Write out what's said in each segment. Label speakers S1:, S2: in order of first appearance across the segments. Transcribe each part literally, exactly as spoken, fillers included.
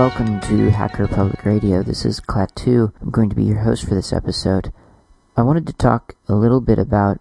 S1: Welcome to Hacker Public Radio. This is Klaatu. I'm going to be your host for this episode. I wanted to talk a little bit about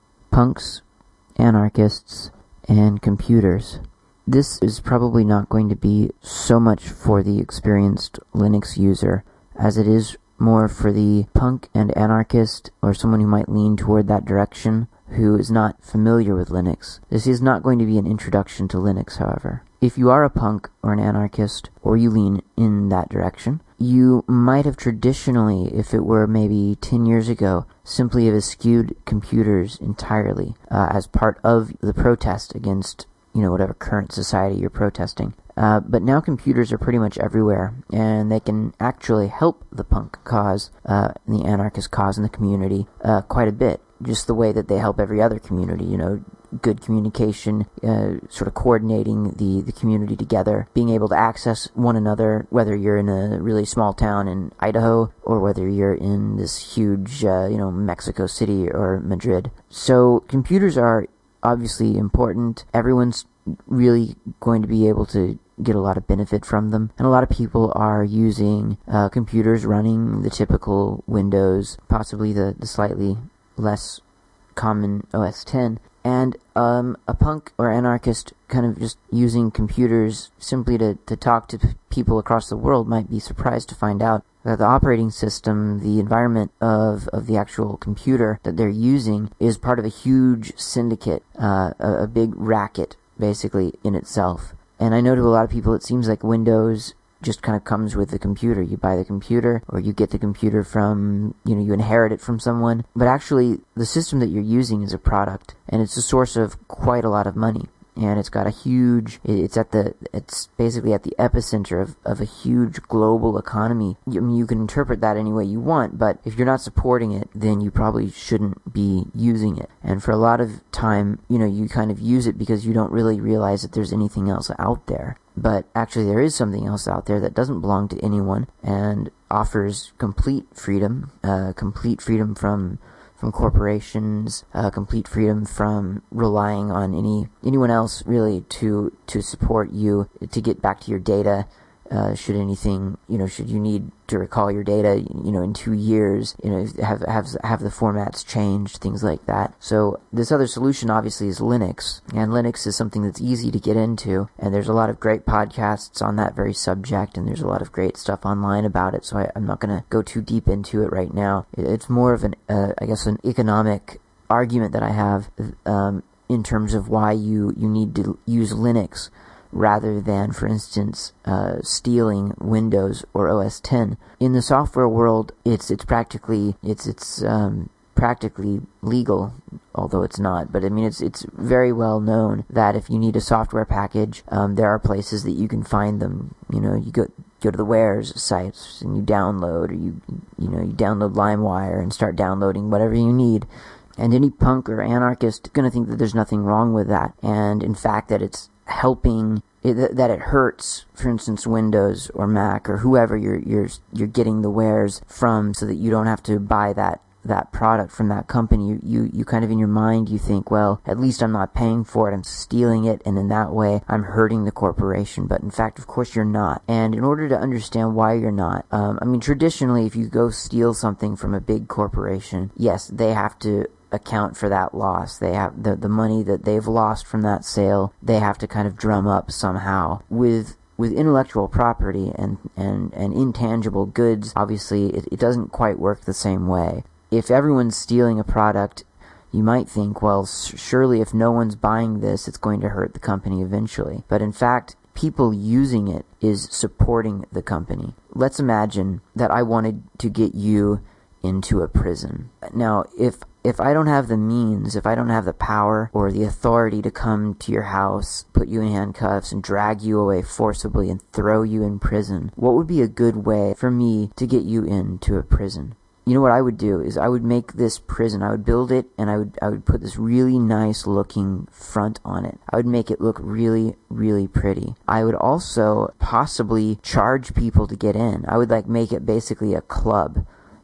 S1: punks, anarchists, and computers. This is probably not going to be so much for the experienced Linux user as it is more for the punk and anarchist, or someone who might lean toward that direction, who is not familiar with Linux. This is not going to be an introduction to Linux, however. If you are a punk or an anarchist, or you lean in that direction, you might have traditionally, if it were maybe ten years ago, simply have eschewed computers entirely uh, as part of the protest against, you know, whatever current society you're protesting. Uh, but now computers are pretty much everywhere, and they can actually help the punk cause, uh, the anarchist cause in the community, uh, quite a bit. Just the way that they help every other community, you know, good communication, uh, sort of coordinating the, the community together, being able to access one another, whether you're in a really small town in Idaho, or whether you're in this huge, uh, you know, Mexico City or Madrid. So computers are obviously important. Everyone's really going to be able to get a lot of benefit from them, and a lot of people are using uh, computers running the typical Windows, possibly the, the slightly less common O S ten, and um, a punk or anarchist kind of just using computers simply to, to talk to p- people across the world might be surprised to find out that the operating system, the environment of, of the actual computer that they're using, is part of a huge syndicate, uh, a, a big racket, basically, in itself. And I know to a lot of people it seems like Windows just kind of comes with the computer. You buy the computer, or you get the computer from, you know, you inherit it from someone. But actually, the system that you're using is a product, and it's a source of quite a lot of money. And it's got a huge, it's at the, it's basically at the epicenter of, of a huge global economy. I mean, you can interpret that any way you want, but if you're not supporting it, then you probably shouldn't be using it. And for a lot of time, you know, you kind of use it because you don't really realize that there's anything else out there. But actually there is something else out there that doesn't belong to anyone and offers complete freedom, uh, complete freedom from from corporations, uh, complete freedom from relying on any anyone else really to to support you, to get back to your data. Uh, should anything, you know, should you need to recall your data, you know, in two years, you know, have have have the formats changed, things like that. So this other solution obviously is Linux, and Linux is something that's easy to get into, and there's a lot of great podcasts on that very subject, and there's a lot of great stuff online about it. So I, I'm not going to go too deep into it right now. It's more of an, uh, I guess, an economic argument that I have um, in terms of why you you need to use Linux, rather than, for instance, uh, stealing Windows or O S ten. In the software world, it's it's practically it's it's um, practically legal, although it's not. But I mean, it's it's very well known that if you need a software package, um, there are places that you can find them. You know, you go go to the Wares sites and you download, or you you know you download LimeWire and start downloading whatever you need. And any punk or anarchist is going to think that there's nothing wrong with that, and in fact that it's helping, it, that it hurts, for instance, Windows or Mac or whoever you're you're you're getting the wares from, so that you don't have to buy that that product from that company. You, you you kind of in your mind you think, well, at least I'm not paying for it, I'm stealing it, and in that way I'm hurting the corporation. But in fact, of course, you're not. And in order to understand why you're not, um, I mean, traditionally, if you go steal something from a big corporation, yes, they have to account for that loss. They have the the money that they've lost from that sale, they have to kind of drum up somehow. With with intellectual property and and and intangible goods, obviously it, it doesn't quite work the same way. If everyone's stealing a product, you might think, well, surely if no one's buying this, it's going to hurt the company eventually. But in fact, people using it is supporting the company. Let's imagine that I wanted to get you into a prison. Now, if if I don't have the means, if I don't have the power or the authority to come to your house, put you in handcuffs, and drag you away forcibly and throw you in prison, what would be a good way for me to get you into a prison? You know what I would do is I would make this prison, I would build it, and I would I would put this really nice looking front on it. I would make it look really, really pretty. I would also possibly charge people to get in. I would like make it basically a club.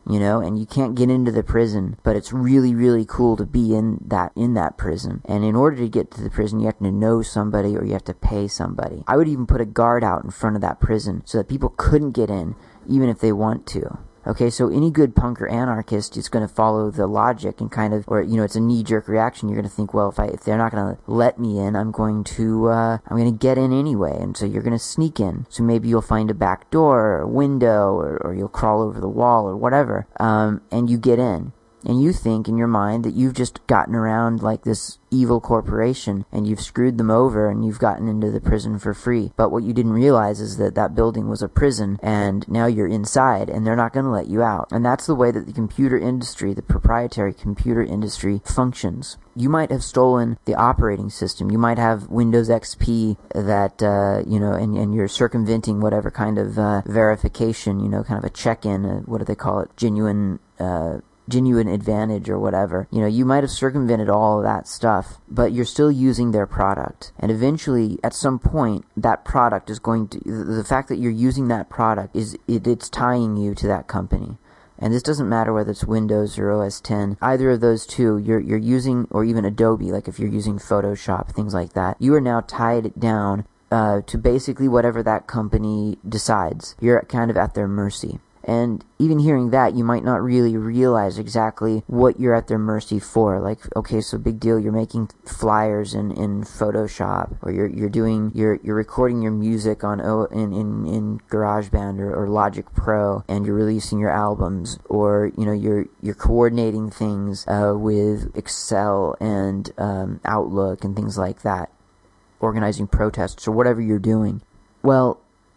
S1: you know, and you can't get into the prison, but it's really, really cool to be in that in that prison. And in order to get to the prison, you have to know somebody or you have to pay somebody. I would even put a guard out in front of that prison so that people couldn't get in, even if they want to. Okay, so any good punk or anarchist is going to follow the logic and kind of, or, you know, it's a knee-jerk reaction. You're going to think, well, if I, if they're not going to let me in, I'm going to, uh, I'm going to get in anyway. And so you're going to sneak in. So maybe you'll find a back door or a window or, or you'll crawl over the wall or whatever, um, and you get in. And you think in your mind that you've just gotten around like this evil corporation and you've screwed them over and you've gotten into the prison for free. But what you didn't realize is that that building was a prison and now you're inside and they're not going to let you out. And that's the way that the computer industry, the proprietary computer industry, functions. You might have stolen the operating system. You might have Windows X P that, uh, you know, and, and you're circumventing whatever kind of uh, verification, you know, kind of a check-in, uh, what do they call it, genuine, uh, genuine advantage or whatever. You know, you might have circumvented all of that stuff, but you're still using their product. And eventually, at some point, that product is going to, the fact that you're using that product is, it, it's tying you to that company. And this doesn't matter whether it's Windows or O S ten. Either of those two, you're you're using, or even Adobe, like if you're using Photoshop, things like that, you are now tied down uh, to basically whatever that company decides. You're kind of at their mercy. And even hearing that, you might not really realize exactly what you're at their mercy for. Like, okay, so big deal, you're making flyers in, in Photoshop, or you're you're doing you're you're recording your music on o, in, in in GarageBand or, or Logic Pro, and you're releasing your albums, or you know you're you're coordinating things uh, with Excel and um, Outlook and things like that, organizing protests or whatever you're doing. Well,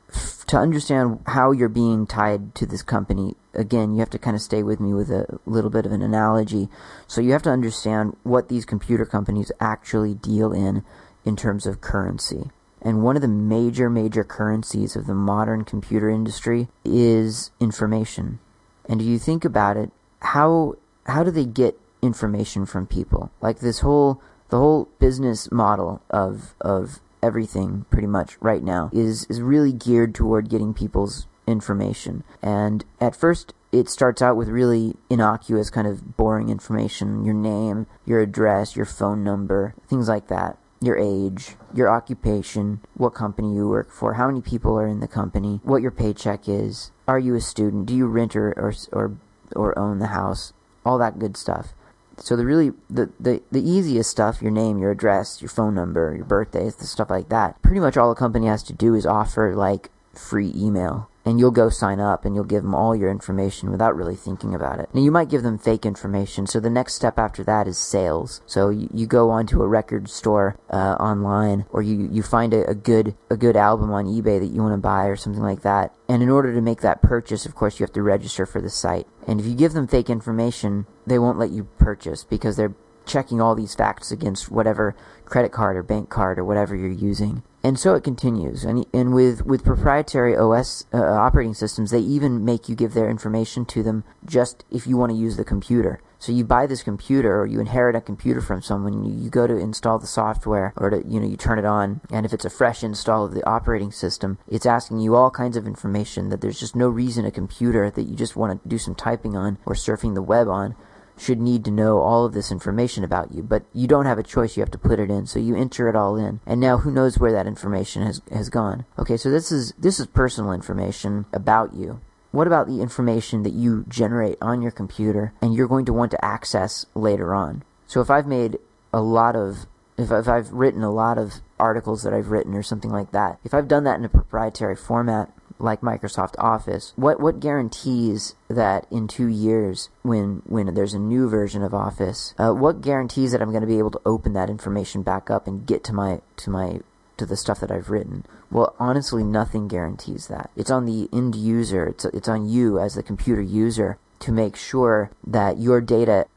S1: to understand how you're being tied to this company, again, you have to kind of stay with me with a little bit of an analogy. So you have to understand what these computer companies actually deal in in terms of currency. And one of the major, major currencies of the modern computer industry is information. And if you think about it, how how do they get information from people? Like this whole the whole business model of of everything pretty much right now is is really geared toward getting people's information. And at first it starts out with really innocuous, kind of boring information: your name, your address, your phone number, things like that, your age, your occupation, what company you work for, how many people are in the company, what your paycheck is, are you a student, do you rent or or or, or own the house, all that good stuff. So the really the, the, the easiest stuff, your name, your address, your phone number, your birthday, the stuff like that, pretty much all a company has to do is offer like free email. And you'll go sign up and you'll give them all your information without really thinking about it. Now you might give them fake information, so the next step after that is sales. So you, you go onto a record store uh, online, or you, you find a, a good a good album on eBay that you want to buy or something like that. And in order to make that purchase, of course, you have to register for the site. And if you give them fake information, they won't let you purchase because they're checking all these facts against whatever credit card or bank card or whatever you're using. And so it continues. And and with, with proprietary O S uh, operating systems, they even make you give their information to them just if you want to use the computer. So you buy this computer, or you inherit a computer from someone, you, you go to install the software, or to, you know, you turn it on, and if it's a fresh install of the operating system, it's asking you all kinds of information that there's just no reason a computer that you just want to do some typing on or surfing the web on should need to know all of this information about you. But you don't have a choice, you have to put it in, so you enter it all in, and now who knows where that information has has gone. Okay, so this is this is personal information about you. What about the information that you generate on your computer and you're going to want to access later on? So if I've made a lot of if, if I've written a lot of articles that I've written or something like that, if I've done that in a proprietary format like Microsoft Office, what what guarantees that in two years, when when there's a new version of Office, uh, what guarantees that I'm going to be able to open that information back up and get to my to my to the stuff that I've written? Well, honestly, nothing guarantees that. It's on the end user. It's it's on you as the computer user to make sure that your data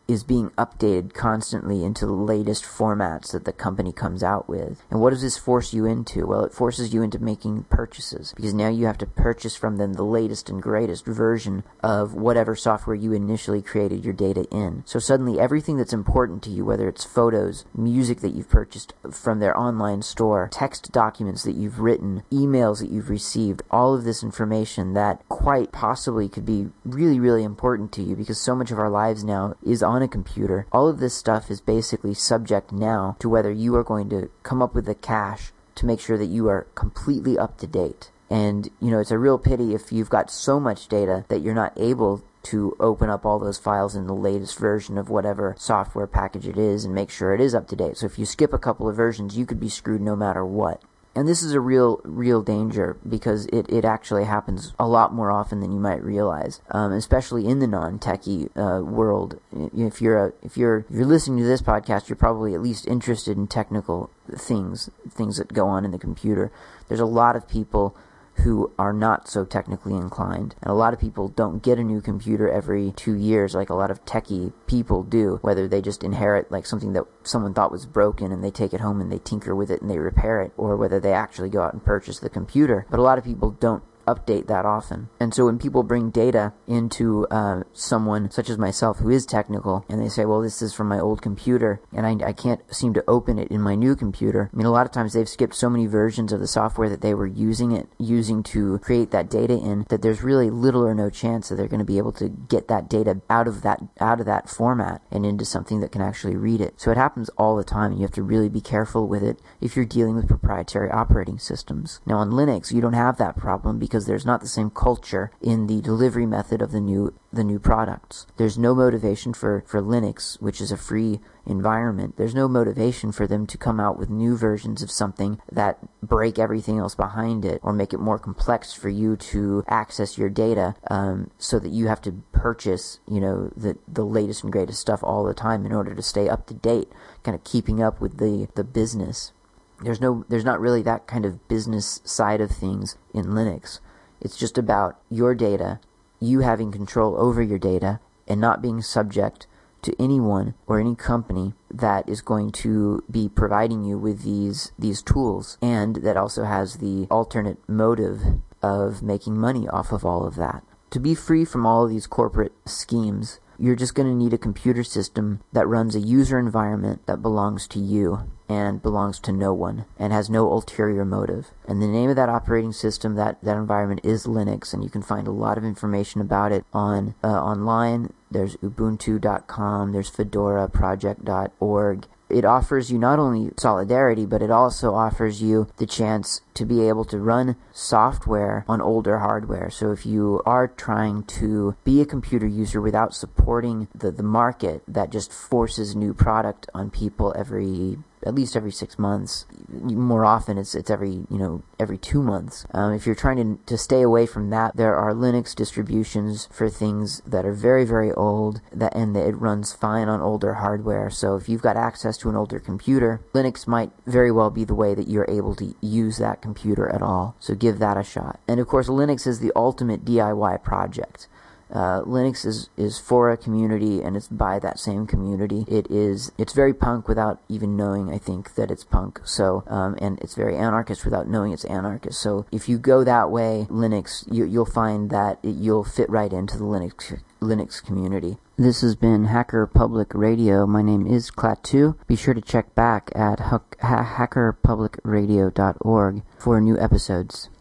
S1: is being updated constantly into the latest formats that the company comes out with. And what does this force you into? Well, it forces you into making purchases, because now you have to purchase from them the latest and greatest version of whatever software you initially created your data in. So suddenly everything that's important to you, whether it's photos, music that you've purchased from their online store, text documents that you've written, emails that you've received, all of this information that quite possibly could be really, really important to you, because so much of our lives now is on a computer. All of this stuff is basically subject now to whether you are going to come up with the cash to make sure that you are completely up to date. And, you know, it's a real pity if you've got so much data that you're not able to open up all those files in the latest version of whatever software package it is and make sure it is up to date. So if you skip a couple of versions, you could be screwed no matter what. And this is a real, real danger, because it, it actually happens a lot more often than you might realize, um, especially in the non-techie uh, world. If you're a, if you're if you're listening to this podcast, you're probably at least interested in technical things, things that go on in the computer. There's a lot of people who are not so technically inclined. And a lot of people don't get a new computer every two years like a lot of techie people do, whether they just inherit like something that someone thought was broken and they take it home and they tinker with it and they repair it, or whether they actually go out and purchase the computer. But a lot of people don't update that often. And so when people bring data into uh, someone such as myself who is technical, and they say, well, this is from my old computer and I, I can't seem to open it in my new computer, I mean, a lot of times they've skipped so many versions of the software that they were using it using to create that data in, that there's really little or no chance that they're going to be able to get that data out of that out of that format and into something that can actually read it. So it happens all the time, and you have to really be careful with it if you're dealing with proprietary operating systems. Now on Linux, you don't have that problem, because there's not the same culture in the delivery method of the new the new products. There's no motivation for, for Linux, which is a free environment. There's no motivation for them to come out with new versions of something that break everything else behind it, or make it more complex for you to access your data, um, so that you have to purchase, you know, the the latest and greatest stuff all the time in order to stay up to date, kind of keeping up with the, the business. There's no there's not really that kind of business side of things in Linux. It's just about your data, you having control over your data, and not being subject to anyone or any company that is going to be providing you with these these tools, and that also has the alternate motive of making money off of all of that. To be free from all of these corporate schemes, you're just going to need a computer system that runs a user environment that belongs to you and belongs to no one and has no ulterior motive. And the name of that operating system, that, that environment, is Linux, and you can find a lot of information about it on uh, online. There's ubuntu dot com, there's fedora project dot org. It offers you not only solidarity, but it also offers you the chance to be able to run software on older hardware. So if you are trying to be a computer user without supporting the, the market that just forces new product on people every at least every six months. More often, it's it's every you know every two months. Um, if you're trying to to stay away from that, there are Linux distributions for things that are very very old, that and that it runs fine on older hardware. So if you've got access to an older computer, Linux might very well be the way that you're able to use that computer at all. So give that a shot. And of course, Linux is the ultimate D I Y project. Uh, Linux is, is for a community, and it's by that same community. It is, it's very punk without even knowing, I think, that it's punk. So, um, and it's very anarchist without knowing it's anarchist. So if you go that way, Linux, you, you'll find that it, you'll fit right into the Linux Linux community. This has been Hacker Public Radio. My name is Klaatu. Be sure to check back at ha- hacker public radio dot org for new episodes.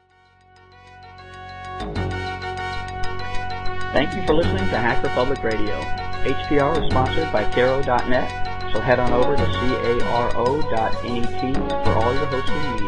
S2: Thank you for listening to Hacker Public Radio. H P R is sponsored by Caro dot net, so head on over to caro dot net for all your hosting needs.